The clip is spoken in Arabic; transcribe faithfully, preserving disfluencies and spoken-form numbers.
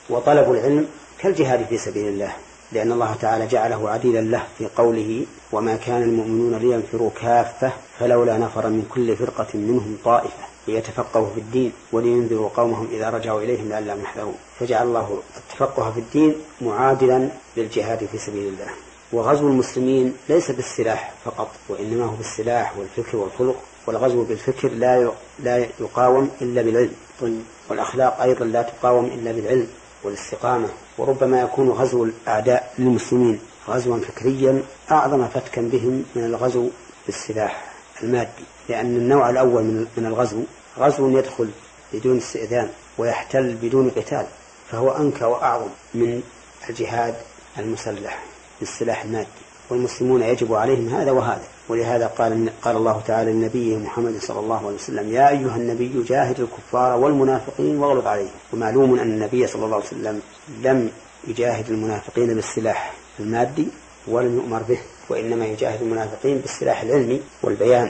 وطلب العلم كالجهاد في سبيل الله، لأن الله تعالى جعله عديلا له في قوله وما كان المؤمنون لينفروا كافة فلولا نفر من كل فرقة منهم طائفة ليتفقهوا في الدين ولينذروا قومهم إذا رجعوا إليهم لعلهم يحذرون. فجعل الله التفقه في الدين معادلا للجهاد في سبيل الله. وغزو المسلمين ليس بالسلاح فقط، وإنما هو بالسلاح والفكر والخلق، والغزو بالفكر لا لا يقاوم إلا بالعلم، والأخلاق أيضا لا تقاوم إلا بالعلم والاستقامة. وربما يكون غزو الأعداء للمسلمين غزوا فكريا أعظم فتكا بهم من الغزو بالسلاح المادي، لأن النوع الأول من الغزو غزو يدخل بدون استئذان ويحتل بدون قتال، فهو أنكى وأعظم من الجهاد المسلح بالسلاح المادي، والمسلمون يجب عليهم هذا وهذا. ولهذا قال, قال الله تعالى لنبيه محمد صلى الله عليه وسلم يا أيها النبي جاهد الكفار والمنافقين واغلظ عليهم. ومعلوم أن النبي صلى الله عليه وسلم لم يجاهد المنافقين بالسلاح المادي ولم يؤمر به، وإنما يجاهد المنافقين بالسلاح العلمي والبيان.